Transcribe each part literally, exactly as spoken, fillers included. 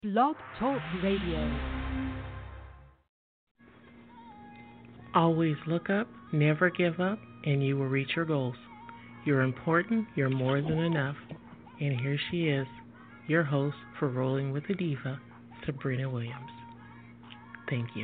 Blog Talk Radio. Always look up, never give up, and you will reach your goals. You're important, you're more than enough. And here she is, your host for Rolling with the Diva, Sabrina Williams. Thank you.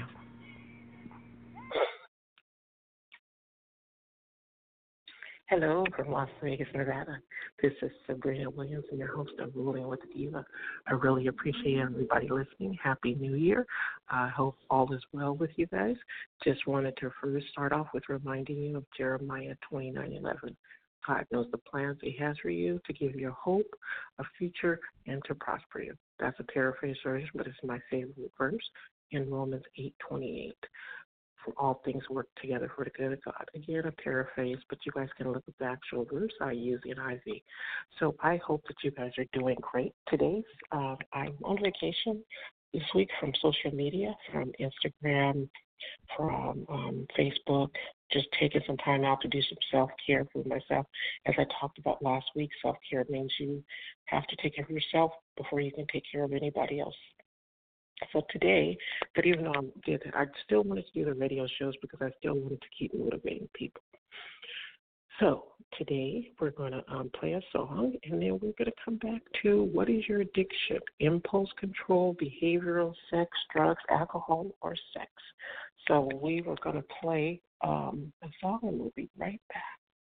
Hello from Las Vegas, Nevada. This is Sabrina Williams, and your host of Rolling with the Diva. I really appreciate everybody listening. Happy New Year. I hope all is well with you guys. Just wanted to first start off with reminding you of Jeremiah twenty-nine eleven. God knows the plans He has for you to give you hope, a future, and to prosper you. That's a paraphrase version, but it's my favorite verse in Romans eight twenty-eight. For all things work together for the good of God. Again, a paraphrase, but you guys can look at the actual verse I use in I V. So I hope that you guys are doing great today. Uh, I'm on vacation this week from social media, from Instagram, from um, Facebook, just taking some time out to do some self-care for myself. As I talked about last week, self-care means you have to take care of yourself before you can take care of anybody else. So today, but even though I did that, I still wanted to do the radio shows because I still wanted to keep motivating people. So today we're going to um, play a song, and then we're going to come back to what is your addiction? Impulse control, behavioral, sex, drugs, alcohol, or sex. So we were going to play um, a song, and we'll be right back.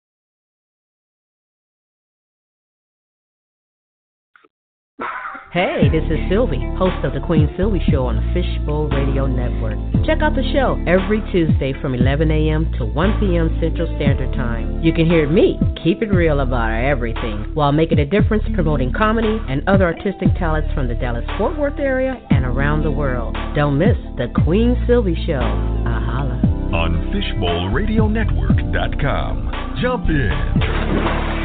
Hey, this is Sylvie, host of the Queen Sylvie Show on the Fishbowl Radio Network. Check out the show every Tuesday from eleven a.m. to one p.m. Central Standard Time. You can hear me keep it real about everything while making a difference promoting comedy and other artistic talents from the Dallas-Fort Worth area and around the world. Don't miss the Queen Sylvie Show. Ahala. On fishbowl radio network dot com. Jump in.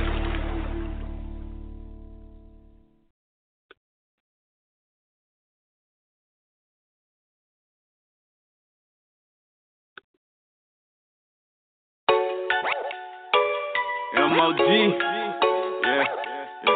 M O G, yeah, yeah.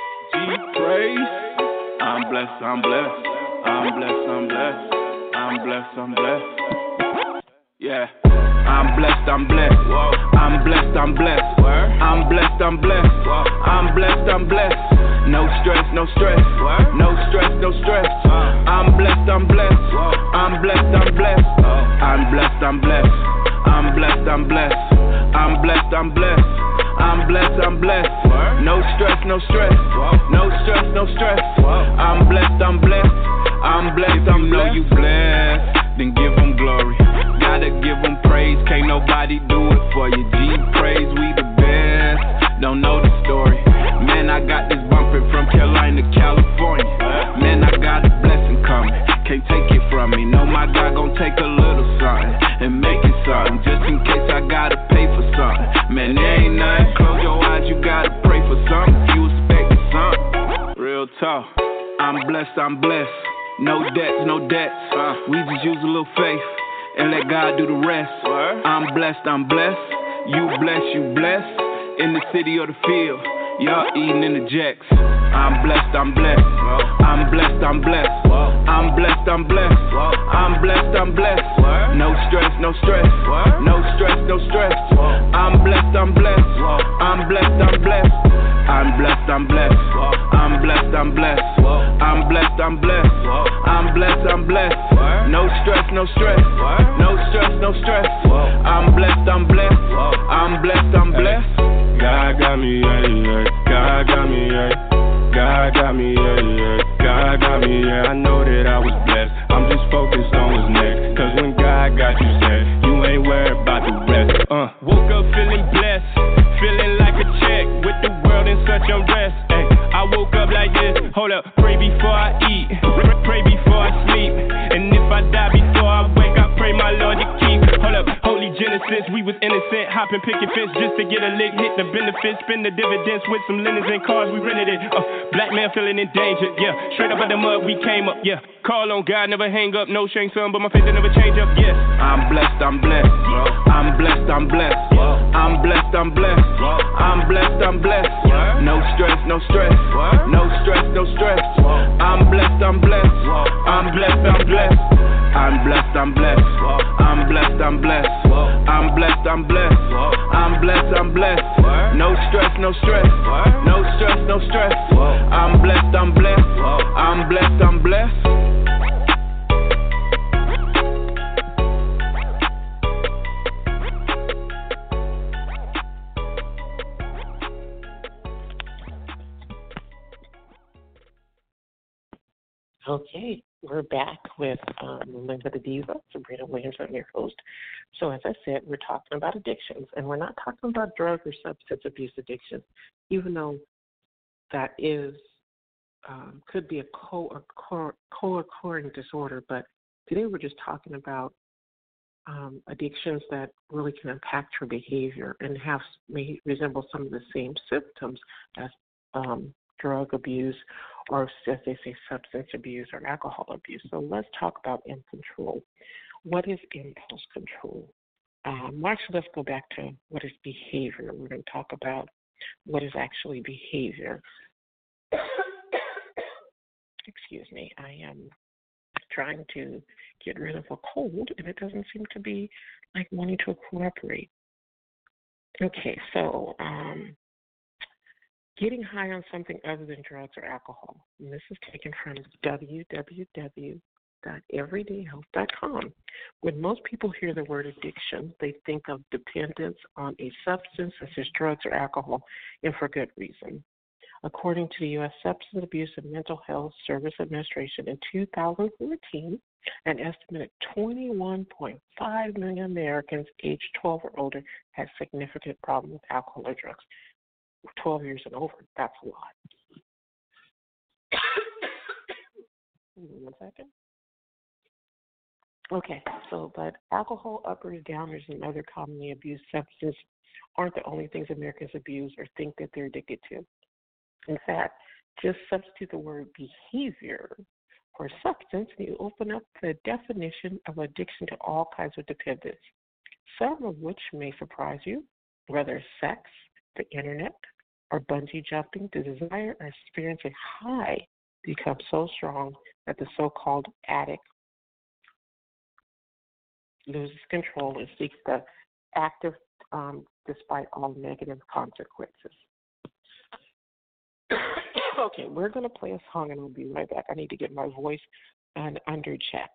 G praise. I'm blessed, I'm blessed, I'm blessed, I'm blessed, I'm blessed, I'm blessed. Yeah, I'm blessed, I'm blessed, I'm blessed, I'm blessed, I'm blessed, I'm blessed, I'm blessed, I'm blessed. No stress, no stress, no stress, no stress. I'm blessed, I'm blessed, I'm blessed, I'm blessed, I'm blessed, I'm blessed, I'm blessed, I'm blessed, I'm blessed, I'm blessed. I'm blessed, I'm blessed. No stress, no stress. No stress, no stress. I'm blessed, I'm blessed. I'm blessed, I'm blessed. If you know you blessed, then give Him glory. Gotta give Him praise. Can't nobody do it for you. G praise, we the best. Don't know the story. Man, I got this bumping from Carolina to California. Man, I got a blessing coming. Can't take it from me. Know my God gon' take a little something and make it something. Just in case I gotta pay for something. Man, there ain't nothing. Close your eyes, you gotta pray for something. You expect something. Real talk. I'm blessed, I'm blessed. No debts, no debts. Uh, we just use a little faith and let God do the rest. What? I'm blessed, I'm blessed. You blessed, you blessed. In the city or the field, y'all eating in the jacks. I'm blessed, I'm blessed. I'm blessed, I'm blessed. I'm blessed, I'm blessed. I'm blessed, I'm blessed. No stress, no stress. No stress, no stress. I'm blessed, I'm blessed. I'm blessed, I'm blessed. I'm blessed, I'm blessed. I'm blessed, I'm blessed. I'm blessed, I'm blessed. I'm blessed, I'm blessed. No stress, no stress. No stress, no stress. I'm blessed, I'm blessed. I'm blessed, I'm blessed. God got me, yeah, yeah. God got me, yeah. God got me, yeah, yeah. God got me, yeah. I know that I was blessed. I'm just focused on what's next. Cause when God got you set, you ain't worried about the rest. Uh. Woke up feeling blessed, feeling like a check with the world in such unrest. Ay, I woke up like this. Hold up, pray before I eat, pray before I sleep. And if I die before I wake, I pray my Lord to keep. Hold up, holy Genesis since we was innocent, hopping picket fence just to get a lick, hit the benefits, spend the dividends with some linens and cars, we rented it. Uh, black man feeling endangered, yeah. Straight up out the mud, we came up, yeah. Call on God, never hang up, no shame, son, but my faith will never change up, yes. I'm blessed, I'm blessed. I'm blessed, I'm blessed. I'm blessed, I'm blessed. I'm blessed, I'm blessed. No stress, no stress. No stress, no stress. I'm blessed, I'm blessed. I'm blessed, I'm blessed. I'm blessed, I'm blessed. I'm blessed, I'm blessed. I'm blessed, I'm blessed. I'm blessed, I'm blessed. No stress, no stress. No stress, no stress. I'm blessed, I'm blessed. I'm blessed, I'm blessed. Okay, we're back with um, Living with the Diva, Sabrina Williams. I'm your host. So as I said, we're talking about addictions, and we're not talking about drug or substance abuse addiction, even though that is um, could be a co- co-occurring disorder. But today we're just talking about um, addictions that really can impact your behavior and have may resemble some of the same symptoms as um, drug abuse, or as they say, substance abuse or alcohol abuse. So let's talk about impulse control. What is impulse control? Um, actually, let's go back to what is behavior. We're going to talk about what is actually behavior. Excuse me, I am trying to get rid of a cold, and it doesn't seem to be like wanting to cooperate. Okay, so um, getting high on something other than drugs or alcohol. And this is taken from w w w dot everyday health dot com. When most people hear the word addiction, they think of dependence on a substance such as drugs or alcohol, and for good reason. According to the U S Substance Abuse and Mental Health Service Administration, in two thousand fourteen, an estimated twenty-one point five million Americans aged twelve or older had significant problems with alcohol or drugs. twelve years and over, that's a lot. One second. Okay, so, but alcohol, uppers, downers, and other commonly abused substances aren't the only things Americans abuse or think that they're addicted to. In fact, just substitute the word behavior for substance, and you open up the definition of addiction to all kinds of dependence, some of which may surprise you, whether sex, the internet, or bungee jumping. The desire or experience a high becomes so strong that the so-called addict loses control and seeks the active um, despite all negative consequences. Okay, we're going to play a song and we'll be right back. I need to get my voice and under check.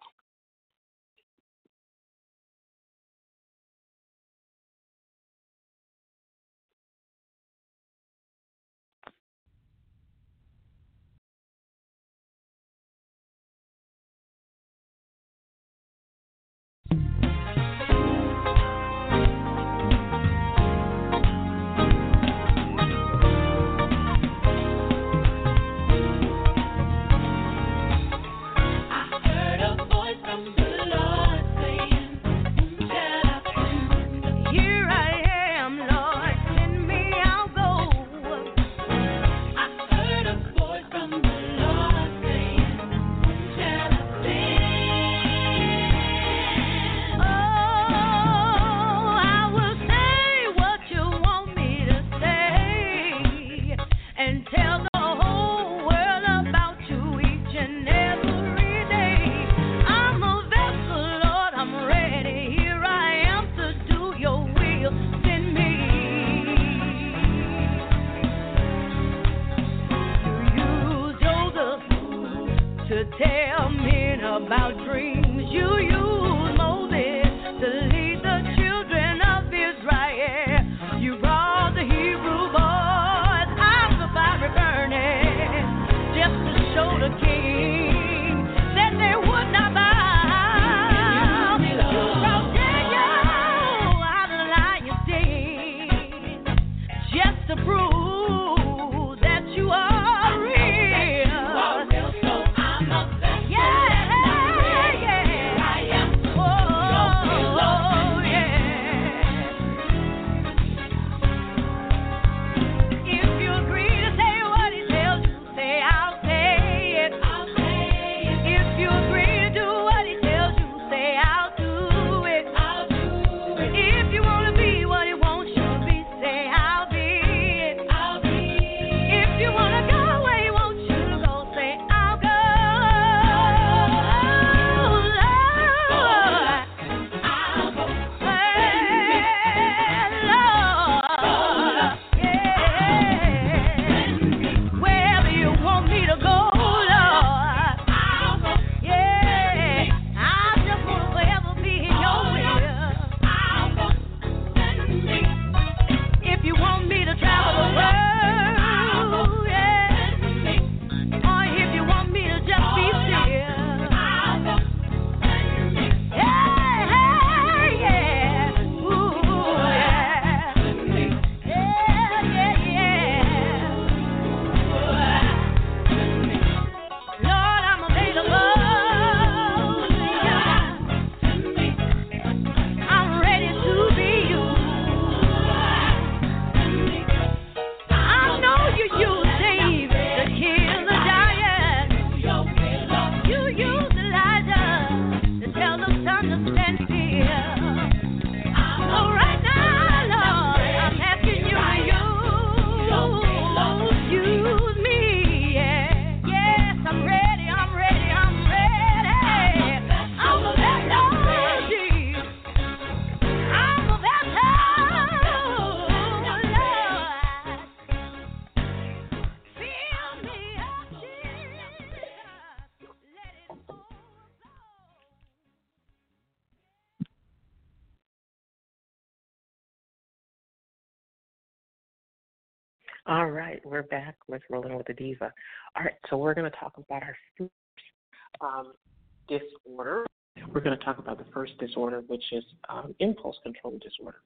All right, we're back with Rolling with the Diva. All right, so we're going to talk about our first um, disorder. We're going to talk about the first disorder, which is um, impulse control disorder.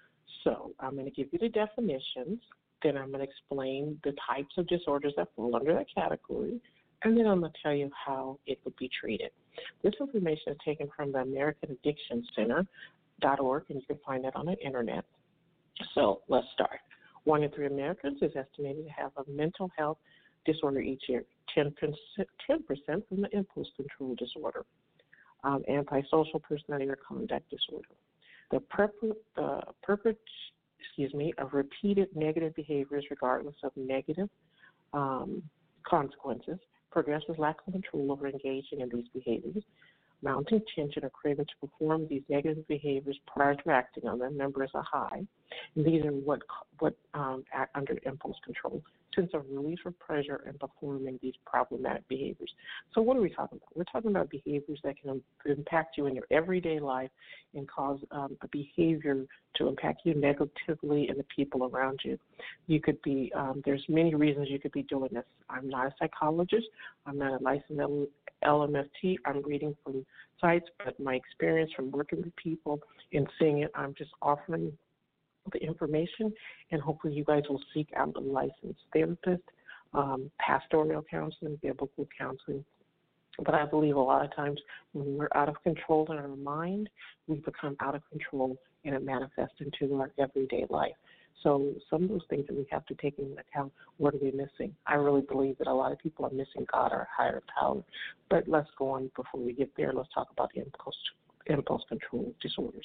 So I'm going to give you the definitions, then I'm going to explain the types of disorders that fall under that category, and then I'm going to tell you how it would be treated. This information is taken from the American Addiction Center dot org, and you can find that on the internet. So let's start. One in three Americans is estimated to have a mental health disorder each year, ten percent from the impulse control disorder, um, antisocial personality or conduct disorder. The purpose, the purpose, excuse me, of repeated negative behaviors regardless of negative um, consequences, progressive lack of control over engaging in these behaviors, mounting tension or craving to perform these negative behaviors prior to acting on them, remember as a high. And these are what what um, act under impulse control, sense of relief or pleasure in performing these problematic behaviors. So what are we talking about? We're talking about behaviors that can impact you in your everyday life and cause um, a behavior to impact you negatively and the people around you. You could be, um, there's many reasons you could be doing this. I'm not a psychologist. I'm not a licensed L M F T. I'm reading from sites, but my experience from working with people and seeing it, I'm just offering the information, and hopefully you guys will seek out a licensed therapist, um, pastoral counseling, biblical counseling. But I believe a lot of times when we're out of control in our mind, we become out of control and it manifests into our everyday life. So some of those things that we have to take into account, what are we missing? I really believe that a lot of people are missing God or higher power. But let's go on before we get there. Let's talk about impulse, impulse control disorders.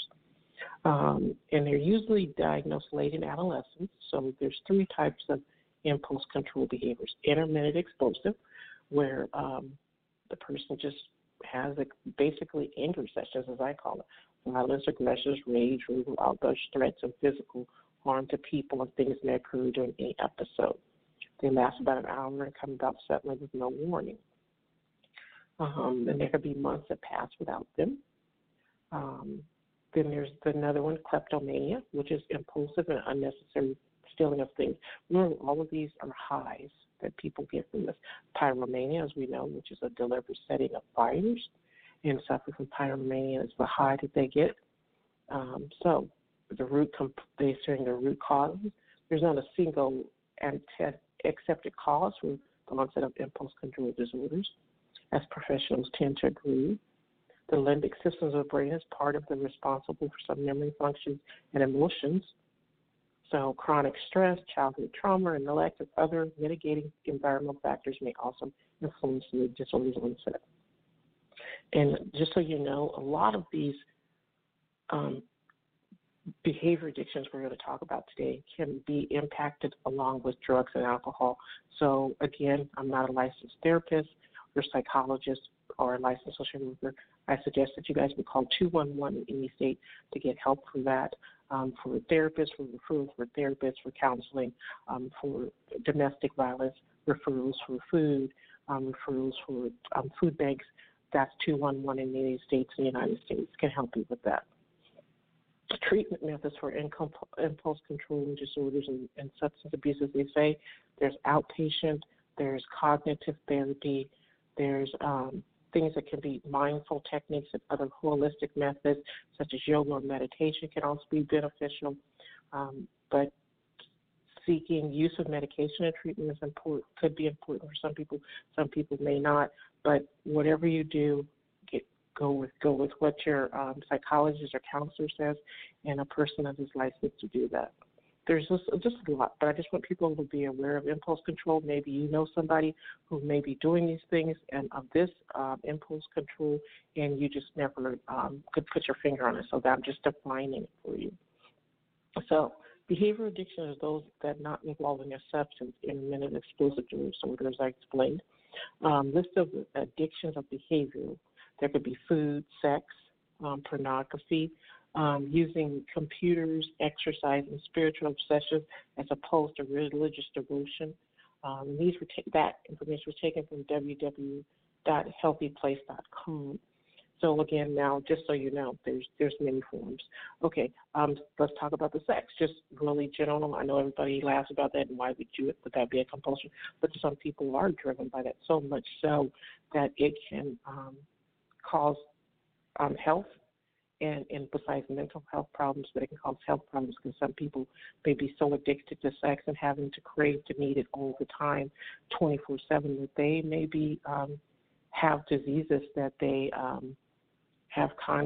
Um, and they're usually diagnosed late in adolescence. So there's three types of impulse control behaviors. Intermittent explosive, where um, the person just has a, basically anger sessions, as I call it, violence, aggression, rage, verbal outbursts, threats, and physical harm to people and things that occur during any episode. They last about an hour and come about suddenly with no warning. Um, and there could be months that pass without them. Um, Then there's another one, kleptomania, which is impulsive and unnecessary stealing of things. Remember, all of these are highs that people get from this. Pyromania, as we know, which is a deliberate setting of fires, and suffering from pyromania is the high that they get. Um, so the root, comp- they're saying the root causes. There's not a single ante- accepted cause for the onset of impulse control disorders, as professionals tend to agree. The limbic systems of the brain is part of the responsible for some memory functions and emotions. So chronic stress, childhood trauma, and neglect of other mitigating environmental factors may also influence the disorder's onset. And just so you know, a lot of these um, behavior addictions we're going to talk about today can be impacted along with drugs and alcohol. So again, I'm not a licensed therapist or psychologist or a licensed social worker. I suggest that you guys would call two one one in any state to get help for that, um, for therapists, for referrals for therapists, for counseling, um, for domestic violence, referrals for food, um, referrals for um, food banks. That's two one one in many states in the United States can help you with that. Treatment methods for impulse control disorders and, and substance abuse, as they say, there's outpatient, there's cognitive therapy, there's um, things that can be mindful techniques and other holistic methods, such as yoga or meditation, can also be beneficial. Um, but seeking use of medication and treatment is important, could be important for some people. Some people may not. But whatever you do, get, go with go with what your um, psychologist or counselor says, and a person that is licensed to do that. There's just, just a lot, but I just want people to be aware of impulse control. Maybe you know somebody who may be doing these things and of this um, impulse control, and you just never um, could put your finger on it. So that I'm just defining it for you. So behavioral addiction is those that not involving a substance, intermittent explosive disorders, I explained. Um, list of addictions of behavior. There could be food, sex, um, pornography, Um, using computers, exercise, and spiritual obsessions as opposed to religious devotion. Um, these were ta- that information was taken from w w w dot healthy place dot com. So again, now just so you know, there's there's many forms. Okay, um, let's talk about the sex. Just really general. I know everybody laughs about that, and why would you would that be a compulsion? But some people are driven by that so much so that it can um, cause um, health. And, and besides mental health problems, but it can cause health problems because some people may be so addicted to sex and having to crave to need it all the time, twenty-four seven, that they maybe um, have diseases that they um, have con-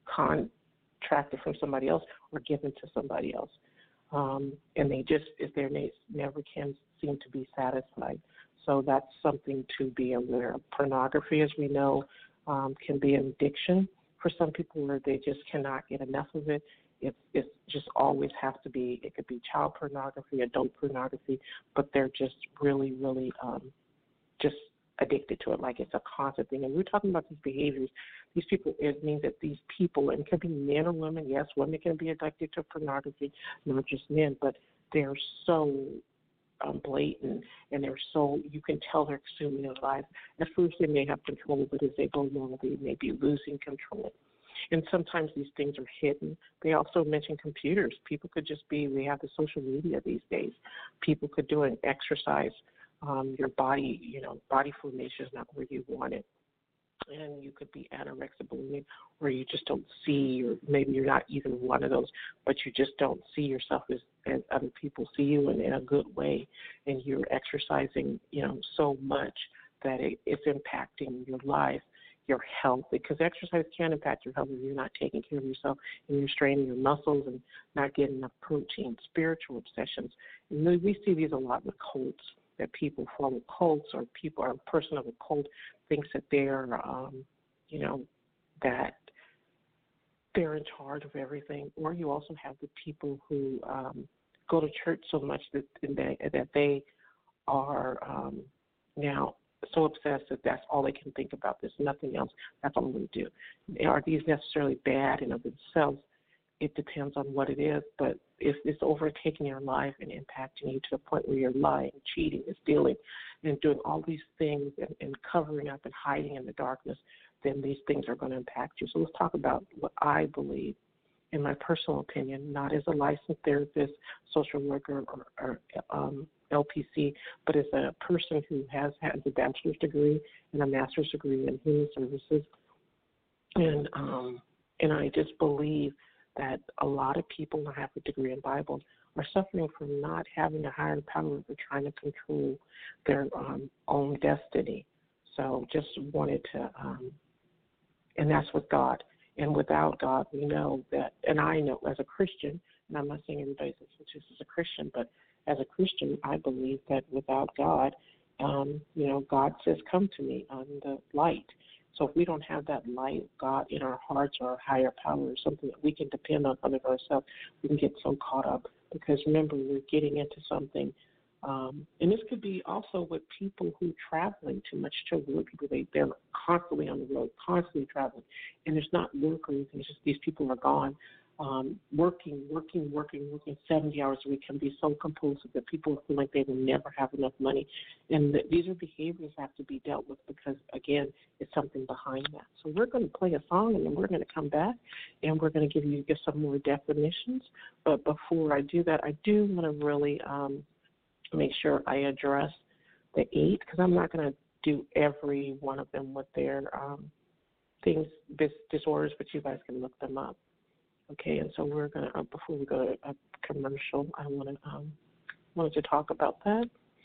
contracted from somebody else or given to somebody else. Um, and they just, if their needs never can seem to be satisfied. So that's something to be aware of. Pornography, as we know, um, can be an addiction for some people where they just cannot get enough of it. It it just always has to be, it could be child pornography, adult pornography, but they're just really, really um, just addicted to it, like it's a constant thing. And we're talking about these behaviors. These people, it means that these people, and it can be men or women, yes, women can be addicted to pornography, not just men, but they're so Um, blatant, and they're so, you can tell they're consuming their lives. At first they may have control, but as they go along, they may be losing control. And sometimes these things are hidden. They also mention computers. People could just be, we have the social media these days. People could do an exercise. Um, your body, you know, body formation is not where you want it. And you could be anorexic, bulimic, or you just don't see, or maybe you're not even one of those, but you just don't see yourself as, as other people see you in, in a good way, and you're exercising, you know, so much that it, it's impacting your life, your health, because exercise can impact your health if you're not taking care of yourself and you're straining your muscles and not getting enough protein. Spiritual obsessions, and we see these a lot with cults, that people follow cults, or people, or a person of a cult thinks that they're, um, you know, that they're in charge of everything. Or you also have the people who um, go to church so much that they, that they are um, now so obsessed that that's all they can think about. There's nothing else. That's all they do. Are these necessarily bad in of themselves? It depends on what it is, but if it's overtaking your life and impacting you to the point where you're lying, cheating, stealing, and doing all these things and, and covering up and hiding in the darkness, then these things are going to impact you. So let's talk about what I believe, in my personal opinion, not as a licensed therapist, social worker, or, or um, L P C, but as a person who has had a bachelor's degree and a master's degree in human services. And um, and I just believe that a lot of people who have a degree in Bible are suffering from not having a higher power for trying to control their um, own destiny. So just wanted to, um, and that's with God. And without God, we know that, and I know as a Christian, and I'm not saying everybody says this is a Christian, but as a Christian, I believe that without God, um, you know, God says, come to me on the light. So if we don't have that light of God in our hearts or our higher power or something that we can depend on other than ourselves, we can get so caught up. Because remember, we're getting into something, um, and this could be also with people who are traveling too much to work. People, they, they're constantly on the road, constantly traveling. And there's not work or anything. It's just these people are gone. Um, working, working, working, working seventy hours a week can be so compulsive that people feel like they will never have enough money. And the, these are behaviors that have to be dealt with because, again, it's something behind that. So we're going to play a song, and then we're going to come back, and we're going to give you give some more definitions. But before I do that, I do want to really um, make sure I address the eight, because I'm not going to do every one of them with their um, things, dis- disorders, but you guys can look them up. Okay, and so we're going to, uh, before we go to a commercial, I want to, um, wanted to talk about that.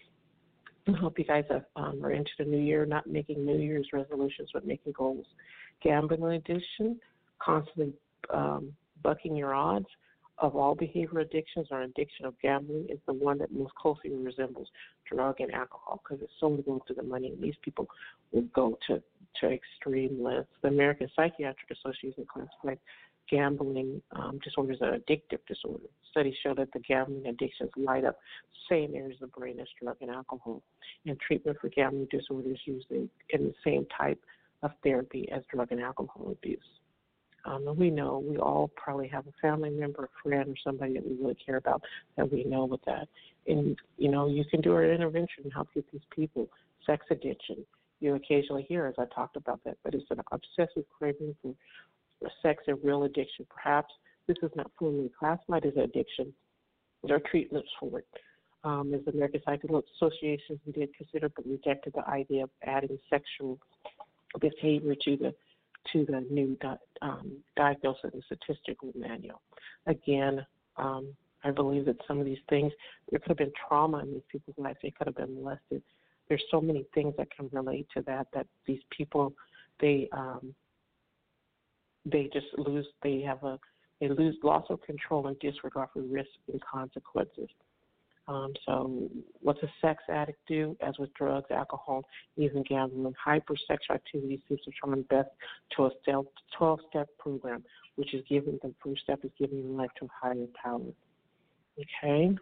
I hope you guys have, um, are into the new year, not making New Year's resolutions, but making goals. Gambling addiction, constantly um, bucking your odds. Of all behavioral addictions, our addiction of gambling is the one that most closely resembles drug and alcohol because it's solely going to the money, and these people will go to, to extreme lengths. The American Psychiatric Association classified gambling um, disorders are addictive disorders. Studies show that the gambling addictions light up same areas of the brain as drug and alcohol. And treatment for gambling disorders usually in the same type of therapy as drug and alcohol abuse. Um, and we know we all probably have a family member, a friend, or somebody that we really care about that we know with that. And, you know, you can do an intervention and help get these people. Sex addiction. you occasionally hear, as I talked about that, but it's an obsessive craving for, for sex and real addiction. Perhaps this is not formally classified as addiction. There are treatments for it. Um, as the American Psychological Association did consider but rejected the idea of adding sexual behavior to the to the new di- um, diagnosis and statistical manual. Again, um, I believe that some of these things, there could have been trauma in these people's lives. They could have been molested. There's so many things that can relate to that, that these people, they um, they just lose, they have a, they lose loss of control and disregard for risks and consequences. Um, so what's a sex addict do? As with drugs, alcohol, even gambling, hypersexual activity seems to try best to a twelve-step program, which is giving the first step is giving your life to a higher power. Okay.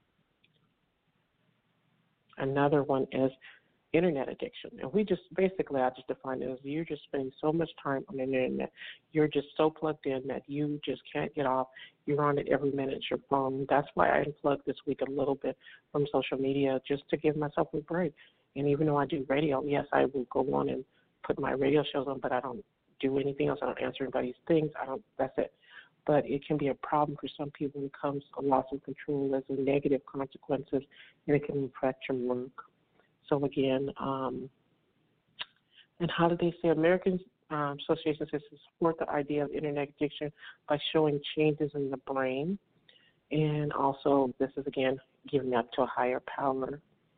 Another one is internet addiction. And we just, basically, I just define it as you're just spending so much time on the internet. You're just so plugged in that you just can't get off. You're on it every minute, it's your phone. That's why I unplugged this week a little bit from social media, just to give myself a break. And even though I do radio, yes, I will go on and put my radio shows on, but I don't do anything else. I don't answer anybody's things. I don't, that's it. But it can be a problem for some people when it comes to a loss of control as a negative consequences, and it can affect your work. So again, um, and how do they say? American um, Association says to support the idea of internet addiction by showing changes in the brain, and also this is again giving up to a higher power.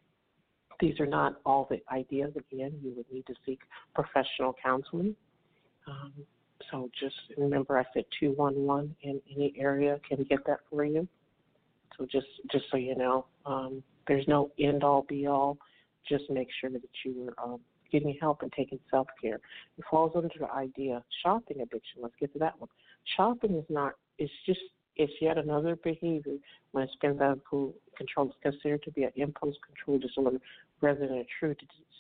These are not all the ideas. Again, you would need to seek professional counseling. Um, so just remember, I said two one one in any area can get that for you. So just just so you know, um, there's no end all be all. Just make sure that you are um, getting help and taking self-care. It falls under the idea shopping addiction. Let's get to that one. Shopping is not, it's just, it's yet another behavior when it spins out of control. It's considered to be an impulse control disorder rather than a true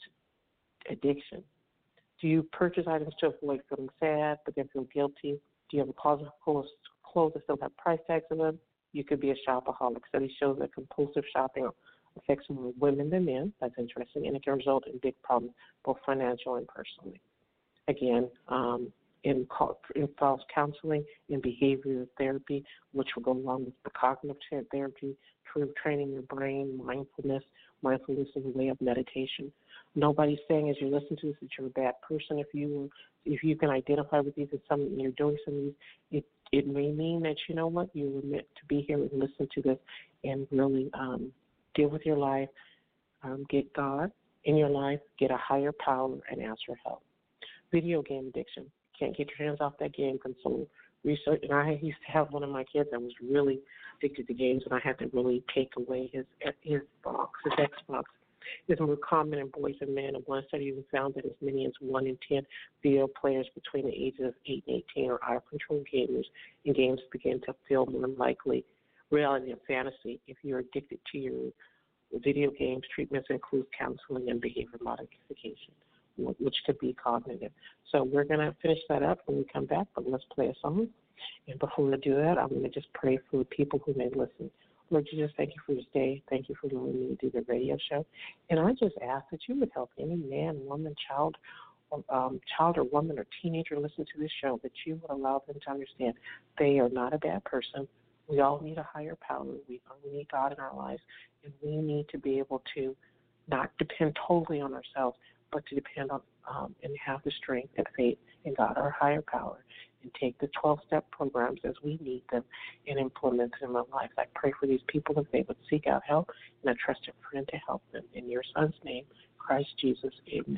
addiction. Do you purchase items to avoid feeling sad but then feel guilty? Do you have a closet full of clothes that still have price tags on them? You could be a shopaholic. Studies show that compulsive shopping affects more women than men. That's interesting, and it can result in big problems, both financial and personally. Again, um, it involves counseling and behavioral therapy, which will go along with the cognitive therapy, training your brain, mindfulness. Mindfulness is a way of meditation. Nobody's saying as you listen to this that you're a bad person. If you if you can identify with these and something and you're doing some of these, it it may mean that you know what you were meant to be here and listen to this and really um, deal with your life, um, get God in your life, get a higher power, and ask for help. Video game addiction. Can't get your hands off that game console. Research, and I used to have one of my kids that was really addicted to games, and I had to really take away his his box, his Xbox. It's more common in boys than men, and one study even found that as many as one in ten video players between the ages of eight and eighteen are out-of-control gamers, and games begin to feel more likely reality and fantasy. If you're addicted to your video games, treatments include counseling and behavior modification, which could be cognitive. So we're going to finish that up when we come back, but let's play a song. And before we do that, I'm going to just pray for the people who may listen. Lord Jesus, thank you for this day. Thank you for allowing me to do the radio show. And I just ask that you would help any man, woman, child, um, child or woman or teenager listen to this show, that you would allow them to understand they are not a bad person. We all need a higher power. We all need God in our lives, and we need to be able to not depend totally on ourselves, but to depend on um, and have the strength and faith in God, our higher power, and take the twelve-step programs as we need them and implement them in our lives. I pray for these people that they would seek out help, and I trust a friend to help them. In your Son's name, Christ Jesus, amen.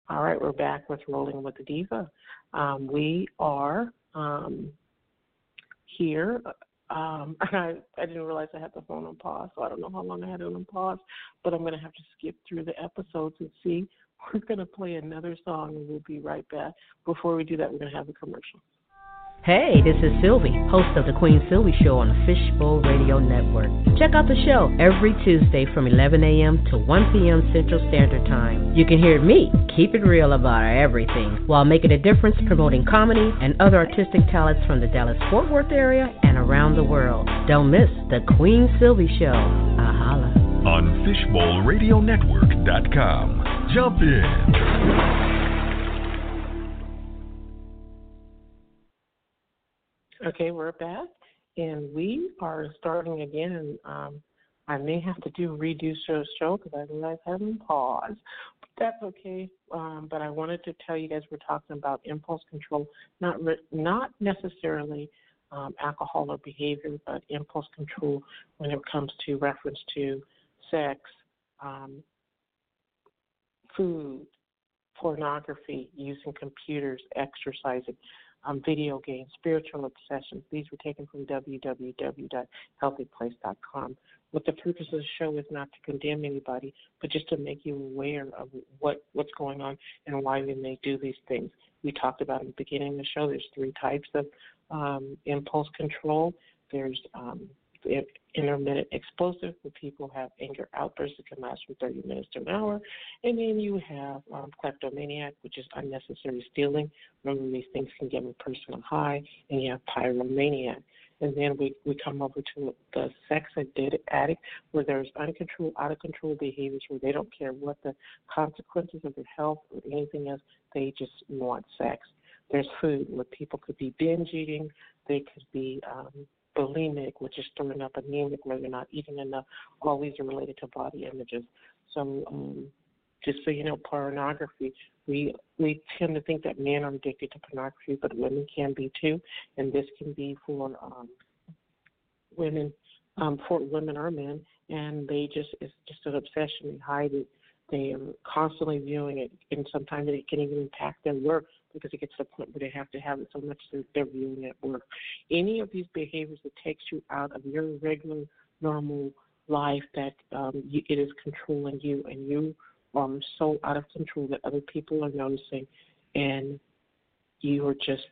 All right, we're back with Rolling with the Diva. Um, we are um, here. Um, I, I didn't realize I had the phone on pause, so I don't know how long I had it on pause, but I'm going to have to skip through the episodes and see. We're going to play another song, and we'll be right back. Before we do that, we're going to have a commercial. Hey, this is Sylvie, host of the Queen Sylvie Show on the Fishbowl Radio Network. Check out the show every Tuesday from eleven a.m. to one p.m. Central Standard Time. You can hear me keep it real about everything while making a difference promoting comedy and other artistic talents from the Dallas-Fort Worth area and around the world. Don't miss the Queen Sylvie Show. Ahala. On fishbowl radio network dot com. Jump in. Okay, we're back, and we are starting again. Um, I may have to do redo show show because I realize I haven't paused. But that's okay. Um, but I wanted to tell you guys we're talking about impulse control, not re- not necessarily um, alcohol or behavior, but impulse control when it comes to reference to sex, um, food, pornography, using computers, exercising. Um, video games, spiritual obsessions. These were taken from w w w dot healthy place dot com. What the purpose of the show is not to condemn anybody, but just to make you aware of what, what's going on and why we may do these things. We talked about in the beginning of the show, there's three types of um, impulse control. There's um, intermittent explosive, where people have anger outbursts that can last from thirty minutes to an hour. And then you have um, kleptomaniac, which is unnecessary stealing. Remember, these things can give a person a high. And you have pyromaniac. And then we, we come over to the sex addict, where there's uncontrolled, out-of-control behaviors where they don't care what the consequences of their health or anything else. They just want sex. There's food, where people could be binge eating. They could be um, bulimic, which is throwing up anemic, where they're not eating enough. All these are related to body images. So um, just so you know, pornography, we we tend to think that men are addicted to pornography, but women can be too, and this can be for um, women, um, for women or men, and they just, it's just an obsession. They hide it. They are constantly viewing it, and sometimes it can even impact their work, because it gets to the point where they have to have it so much that they're viewing it at work. Any of these behaviors that takes you out of your regular, normal life, that um, you, it is controlling you, and you are so out of control that other people are noticing, and you are just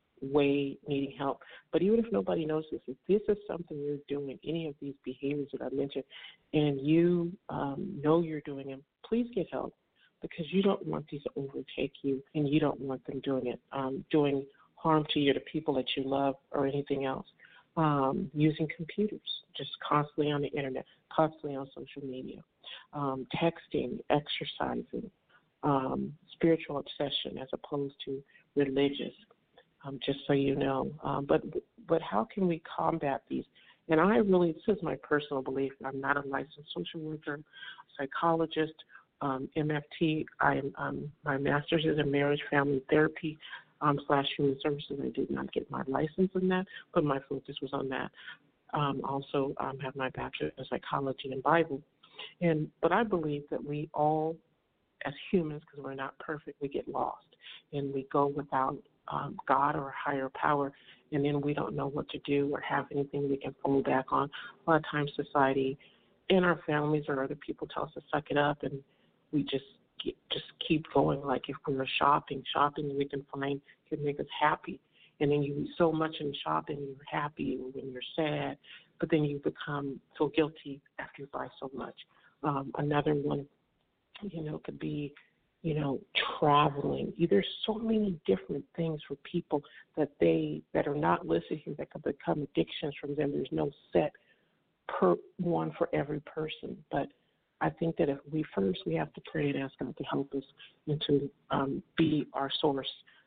way needing help. But even if nobody notices, if this is something you're doing, any of these behaviors that I mentioned, and you um, know you're doing them, please get help, because you don't want these to overtake you, and you don't want them doing it, um, doing harm to you, to people that you love, or anything else. Um, using computers, just constantly on the internet, constantly on social media, um, texting, exercising, um, spiritual obsession as opposed to religious, um, just so you know. Um, but but how can we combat these? And I really, this is my personal belief. I'm not a licensed social worker, psychologist, um, M F T. I'm, um, my master's is in marriage, family therapy, um, slash human services. I did not get my license in that, but my focus was on that. Um, also, um, have my bachelor in psychology and Bible. And but I believe that we all, as humans, because we're not perfect, we get lost and we go without um, God or a higher power, and then we don't know what to do or have anything we can fall back on. A lot of times, society and our families or other people tell us to suck it up, and we just get, just keep going. Like if we were shopping, shopping we can find can make us happy, and then you do so much in shopping, you're happy when you're sad, but then you become so guilty after you buy so much. Um, another one, you know, could be, you know, traveling. There's so many different things for people that they that are not listed here that could become addictions from them. There's no set per one for every person, but I think that if we first we have to pray and ask God to help us and to um, be our source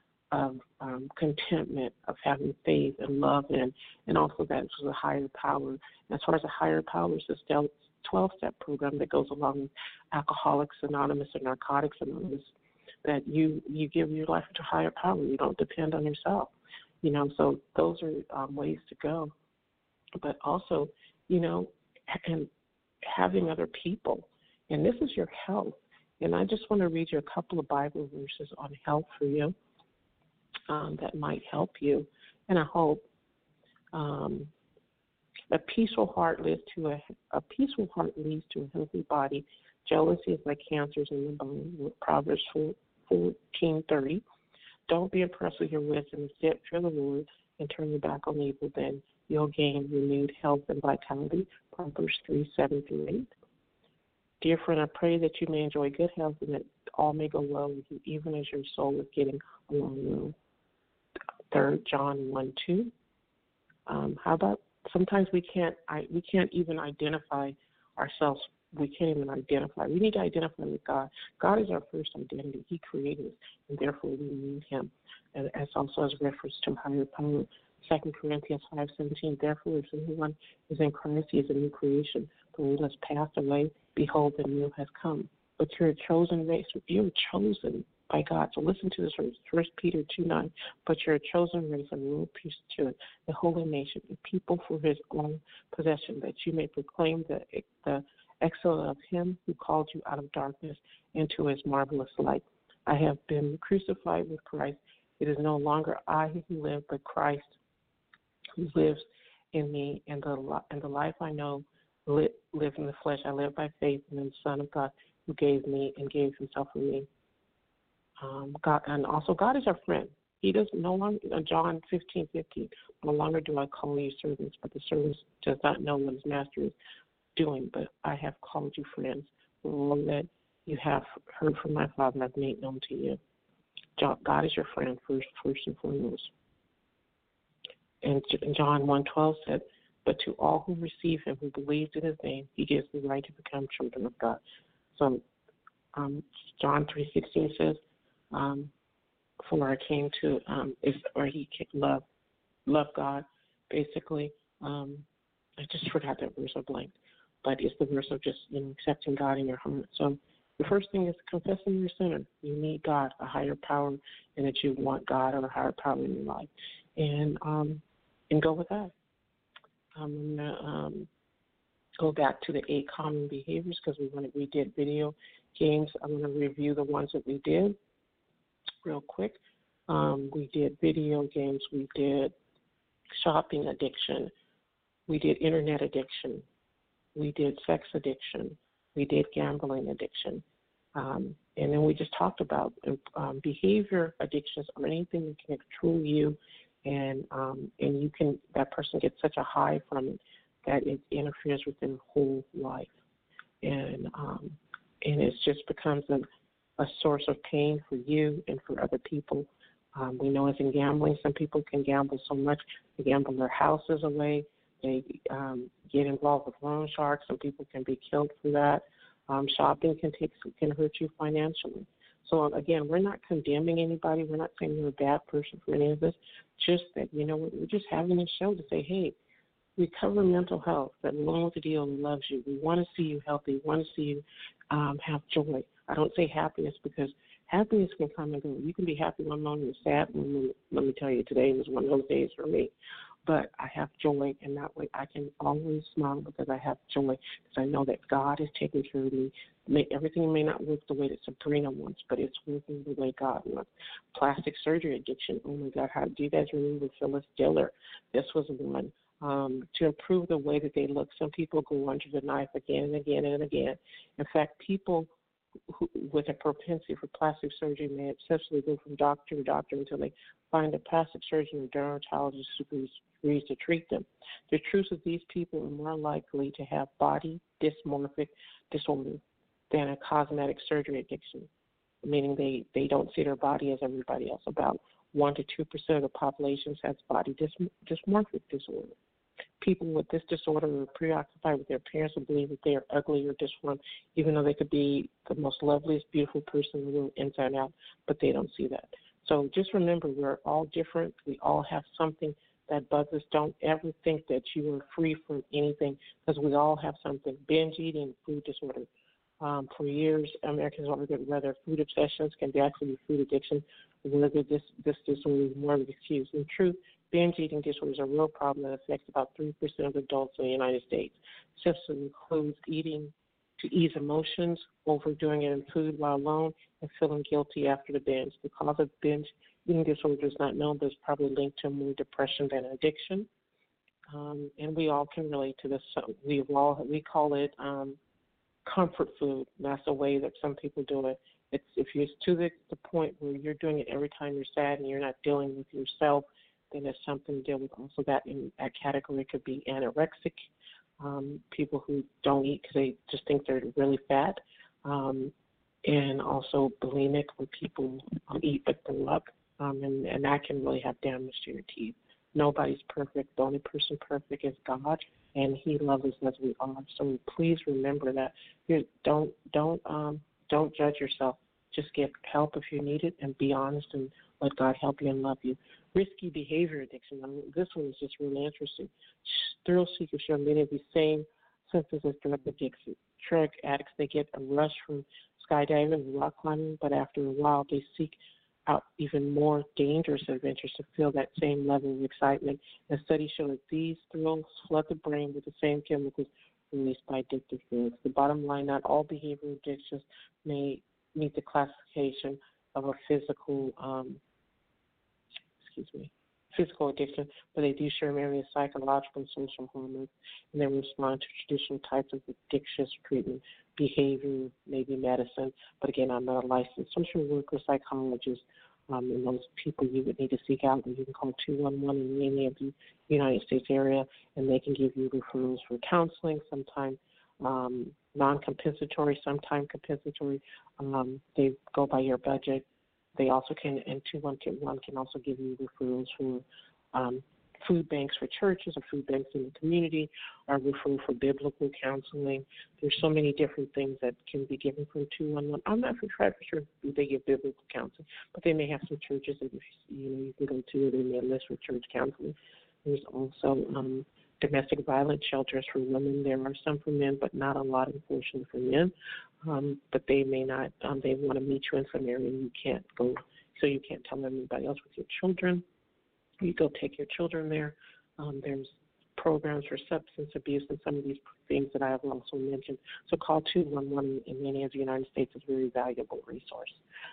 of um, contentment, of having faith and love, and and also that it's a higher power. And as far as a higher power, it's a twelve-step program that goes along with Alcoholics Anonymous and Narcotics Anonymous, that you, you give your life to a higher power. You don't depend on yourself. You know, so those are um, ways to go. But also, you know, and having other people, and this is your health. And I just want to read you a couple of Bible verses on health for you um, that might help you. And I hope um, a peaceful heart leads to a, a peaceful heart leads to a healthy body. Jealousy is like cancers in the bone. Proverbs fourteen thirty. Don't be impressed with your wisdom. Instead, fear the Lord and turn your back on evil. Then you'll gain renewed health and vitality. Proverbs three seven through eight. Dear friend, I pray that you may enjoy good health and that all may go well with you, even as your soul is getting along well. Third John one two. Um, how about sometimes we can't I, we can't even identify ourselves. We can't even identify. We need to identify with God. God is our first identity. He created us, and therefore we need Him. And as also as reference to higher power. Second Corinthians five seventeen. Therefore, if anyone is in Christ, he is a new creation. The old has passed away. Behold, the new has come. But you're a chosen race. You're chosen by God. So listen to this verse, First Peter two nine. But you're a chosen race, a royal priesthood, a holy nation, a people for His own possession, that you may proclaim the the excellence of Him who called you out of darkness into His marvelous light. I have been crucified with Christ. It is no longer I who live, but Christ who lives in me, and the and the life I know live, live in the flesh. I live by faith in the Son of God who gave me and gave Himself for me. Um, God, and also God is our friend. He does no longer, uh, John fifteen fifteen. No longer do I call you servants, but the servant does not know what his master is doing. But I have called you friends. All that you have heard from my Father, I've made known to you. God is your friend first, first and foremost. And John one twelve said, but to all who receive Him, who believes in His name, He gives the right to become children of God. So um, John three sixteen says, um, for I came to, um, is, or He love, love God, basically. Um, I just forgot that verse, I blanked. But it's the verse of just, you know, accepting God in your heart. So the first thing is confessing you're a sinner. You need God, a higher power, and that you want God or a higher power in your life. And um, and go with that. I'm going to um, go back to the eight common behaviors because we want to, we did video games. I'm going to review the ones that we did real quick. Um, we did video games. We did shopping addiction. We did internet addiction. We did sex addiction. We did gambling addiction. Um, and then we just talked about um, behavior addictions or anything that can control you, and um, and you can that person gets such a high from it that it interferes with their whole life, and um, and it just becomes a, a source of pain for you and for other people. Um, we know as in gambling, some people can gamble so much they gamble their houses away. They um, get involved with loan sharks. Some people can be killed for that. Um, shopping can take can hurt you financially. So again, we're not condemning anybody. We're not saying you're a bad person for any of this. Just that, you know, we're just having a show to say, hey, we cover mental health. That along with the deal loves you. We want to see you healthy. We want to see you um, have joy. I don't say happiness because happiness can come and go. You can be happy one moment and sad one moment. Let me tell you, today was one of those days for me. But I have joy, and that way I can always smile because I have joy, because I know that God is taking care of me. May, everything may not work the way that Sabrina wants, but it's working the way God wants. Plastic surgery addiction, oh, my God, how do you guys remember Phyllis Diller? This was one. Um, to improve the way that they look, some people go under the knife again and again and again. In fact, people who, with a propensity for plastic surgery may obsessively go from doctor to doctor until they find a plastic surgeon or dermatologist who agrees to treat them. The truth is these people are more likely to have body dysmorphic disorder than a cosmetic surgery addiction, meaning they, they don't see their body as everybody else. About one to two percent of the population has body dys, dysmorphic disorder. People with this disorder are preoccupied with their appearance and believe that they are ugly or disformed, even though they could be the most loveliest, beautiful person in the world inside out, but they don't see that. So just remember, we're all different. We all have something that bugs us. Don't ever think that you are free from anything, because we all have something. Binge eating, food disorder. Um, for years, Americans argued whether food obsessions can be actually be food addiction, or whether this, this disorder is more of an excuse. In truth, binge eating disorder is a real problem that affects about three percent of adults in the United States. Symptoms includes eating to ease emotions, overdoing it in food while alone, and feeling guilty after the binge. The cause of binge eating disorder is not known, but it's probably linked to more depression than addiction. Um, and we all can relate to this. So we all we call it um, comfort food. That's the way that some people do it. It's if you're to the, the point where you're doing it every time you're sad and you're not dealing with yourself, then there's something to deal with. Also, that in that category could be anorexic, um, people who don't eat because they just think they're really fat, um, and also bulimic, where people um, eat but throw up, um, and, and that can really have damage to your teeth. Nobody's perfect. The only person perfect is God, and He loves us as we are. So please remember that. You don't don't um, don't judge yourself. Just get help if you need it, and be honest and let God help you and love you. Risky behavior addiction. I mean, this one is just really interesting. Thrill seekers show many of the same symptoms as drug addiction. Drug addicts, they get a rush from skydiving and rock climbing, but after a while they seek out even more dangerous adventures to feel that same level of excitement. And studies show that these thrills flood the brain with the same chemicals released by addictive drugs. The bottom line, not all behavioral addictions may meet the classification of a physical, um, excuse me, physical addiction, but they do share many psychological and social hormones, and they respond to traditional types of addiction treatment, behavior, maybe medicine. But again, I'm not a licensed social worker, psychologist, um, and those people you would need to seek out. You can call two one one in any of the United States area, and they can give you referrals for counseling, sometimes um, non-compensatory, sometimes compensatory. Um, they go by your budget. They also can, and two one one can also give you referrals for um, food banks for churches or food banks in the community, or referral for biblical counseling. There's so many different things that can be given from two one one. I'm not for sure if they give biblical counseling, but they may have some churches that you know you can go to, or they may list for church counseling. There's also um, domestic violence shelters for women. There are some for men, but not a lot, unfortunately, for men. Um, but they may not, um, they want to meet you in some area and you can't go, so you can't tell anybody else with your children. You go take your children there. Um, there's programs for substance abuse and some of these things that I have also mentioned. So call two one one in many of the United States is a very valuable resource.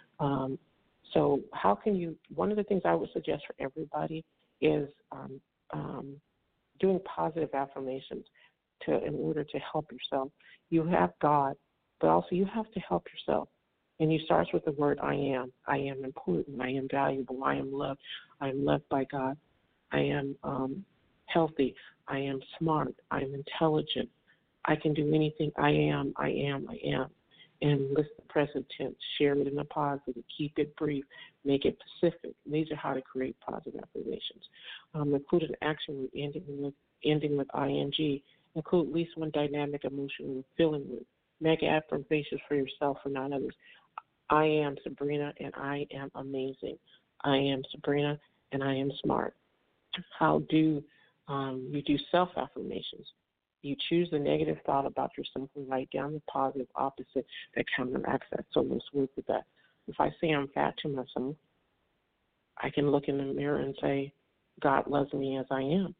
Um, so how can you, one of the things I would suggest for everybody is um, um, doing positive affirmations to in order to help yourself. You have God, but also you have to help yourself. And you start with the word I am. I am important. I am valuable. I am loved. I am loved by God. I am um, healthy. I am smart. I am intelligent. I can do anything. I am. I am. I am. And list the present tense. Share it in a positive. Keep it brief. Make it specific. These are how to create positive affirmations. Um, include an action word ending with ending with ing. Include at least one dynamic emotion or feeling word. Make affirmations for yourself or not others. I am Sabrina and I am amazing. I am Sabrina and I am smart. How do um, you do self-affirmations? You choose the negative thought about yourself and write down the positive opposite that counteracts that. So let's work with that. If I say I'm fat to myself, I can look in the mirror and say, God loves me as I am.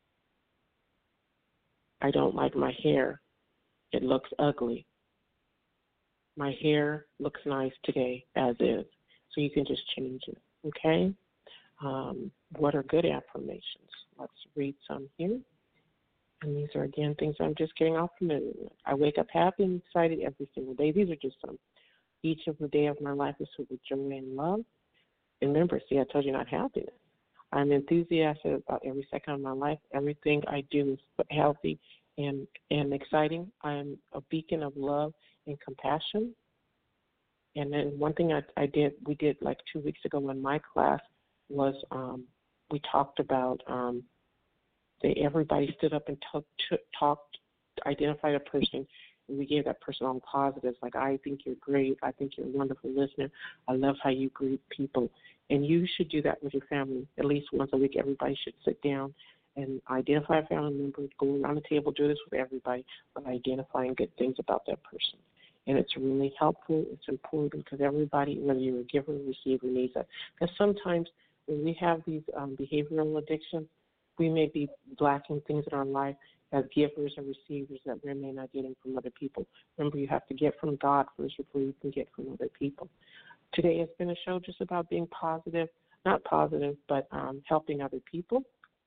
I don't like my hair. It looks ugly. My hair looks nice today as is. So you can just change it, okay? Um, what are good affirmations? Let's read some here. And these are, again, things I'm just getting all familiar with. I wake up happy and excited every single day. These are just some. Each of the day of my life is filled with joy and love. And remember, see, I told you not happiness. I'm enthusiastic about every second of my life. Everything I do is healthy and, and exciting. I'm a beacon of love and compassion. And then one thing I, I did, we did like two weeks ago in my class was um, we talked about, um, they, everybody stood up and t- t- talked, identified a person, and we gave that person all positives, like, I think you're great, I think you're a wonderful listener, I love how you greet people. And you should do that with your family. At least once a week, everybody should sit down and identify a family member, go around the table, do this with everybody, but identifying good things about that person. And it's really helpful. It's important because everybody, whether you're a giver or receiver, needs that. Because sometimes when we have these um, behavioral addictions, we may be lacking things in our life, as givers and receivers that we may not getting from other people. Remember, you have to get from God first before you can get from other people. Today has been a show just about being positive, not positive, but um, helping other people.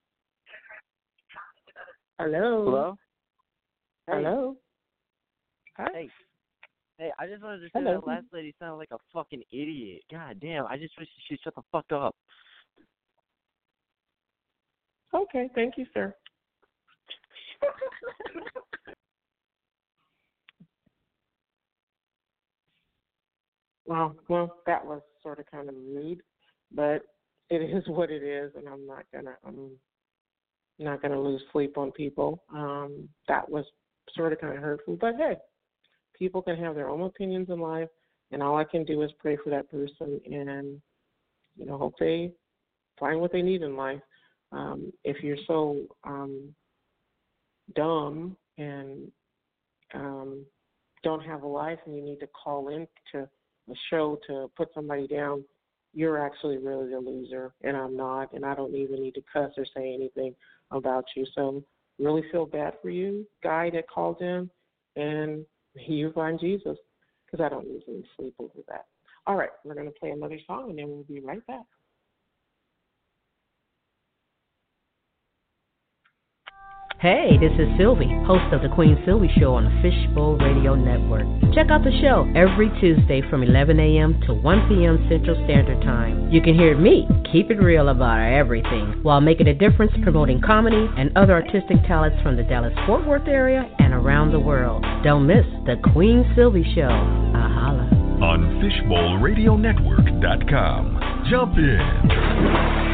Hello. Hello. Hey. Hello. Hi. Hey. Hey, I just wanted to say Hello. that last lady sounded like a fucking idiot. God damn, I just wish she'd shut the fuck up. Okay, thank you, sir. Well, well, that was sort of kind of rude, but it is what it is, and I'm not gonna, I'm not gonna lose sleep on people. Um, that was sort of kind of hurtful, but hey, people can have their own opinions in life, and all I can do is pray for that person, and you know, hope they find what they need in life. Um, if you're so um, dumb and um, don't have a life, and you need to call in to a show to put somebody down, you're actually really the loser, and I'm not, and I don't even need to cuss or say anything about you. So really feel bad for you, guy that called in, and you find Jesus, because I don't usually sleep over that. All right, we're going to play another song, and then we'll be right back. Hey, this is Sylvie, host of the Queen Sylvie Show on the Fishbowl Radio Network. Check out the show every Tuesday from eleven a.m. to one p.m. Central Standard Time. You can hear me keep it real about everything while making a difference promoting comedy and other artistic talents from the Dallas-Fort Worth area and around the world. Don't miss the Queen Sylvie Show. Ahala. On fishbowl radio network dot com. Jump in.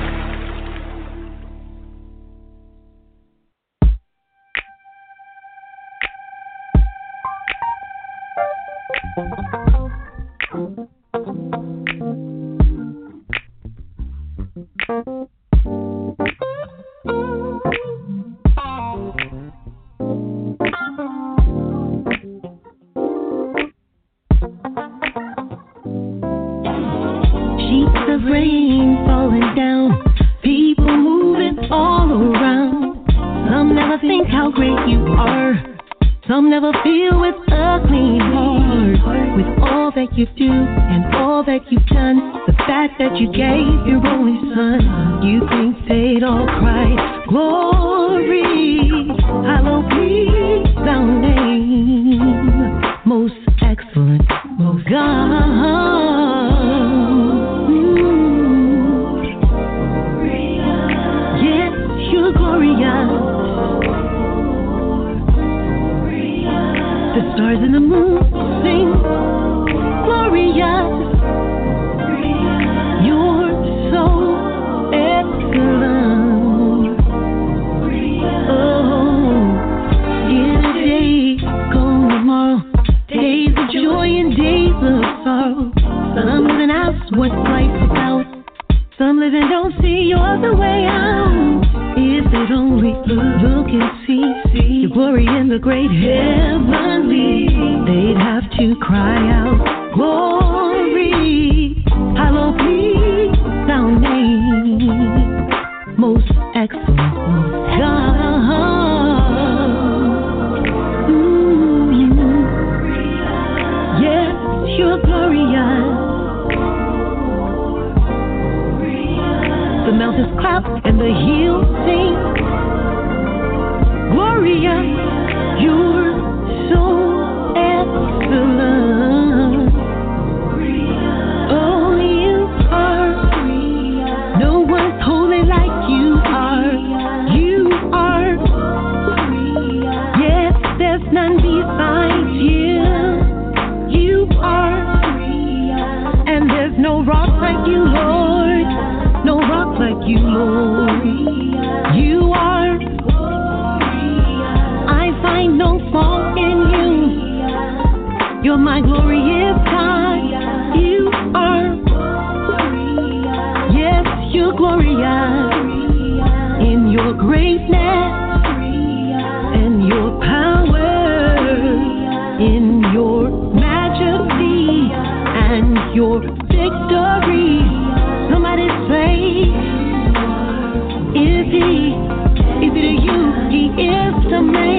Is it you? He is the man.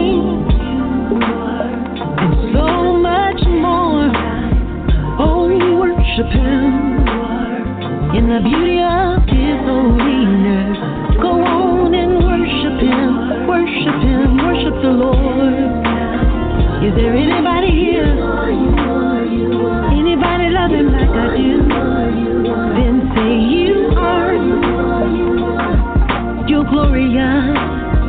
in the beauty of His holiness. Go on and worship Him, worship Him, worship the Lord. Is there anybody here? Anybody love Him like I do? Then say you are. You're glorious.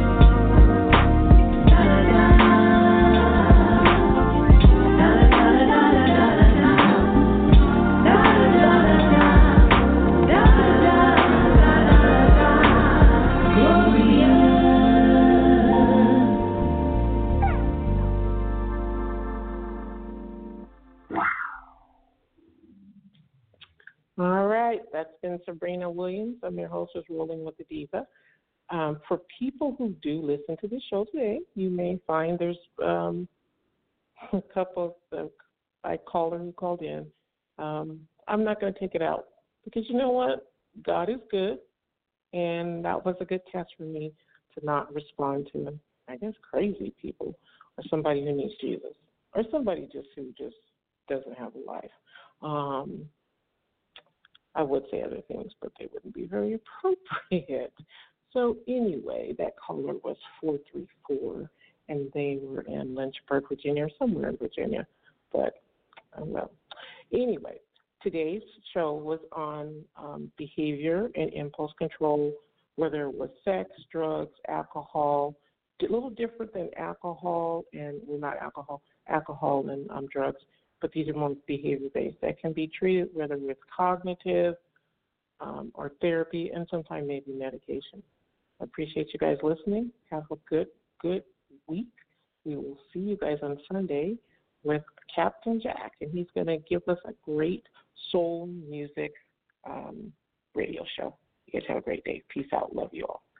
All right, that's been Sabrina Williams. I'm your host, is Rolling with the Diva. Um, for people who do listen to the show today, you may find there's um, a couple of I caller who called in. Um, I'm not going to take it out because you know what? God is good, and that was a good test for me to not respond to, I guess, crazy people or somebody who needs Jesus or somebody just who just doesn't have a life. Um, I would say other things, but they wouldn't be very appropriate. So anyway, that caller was four three four, and they were in Lynchburg, Virginia, or somewhere in Virginia, but I don't know. Anyway, today's show was on um, behavior and impulse control, whether it was sex, drugs, alcohol, a little different than alcohol and, well, not alcohol, alcohol and um, drugs, but these are more behavior-based that can be treated, whether it's cognitive um, or therapy, and sometimes maybe medication. I appreciate you guys listening. Have a good, good week. We will see you guys on Sunday with Captain Jack, and he's going to give us a great soul music um, radio show. You guys have a great day. Peace out. Love you all.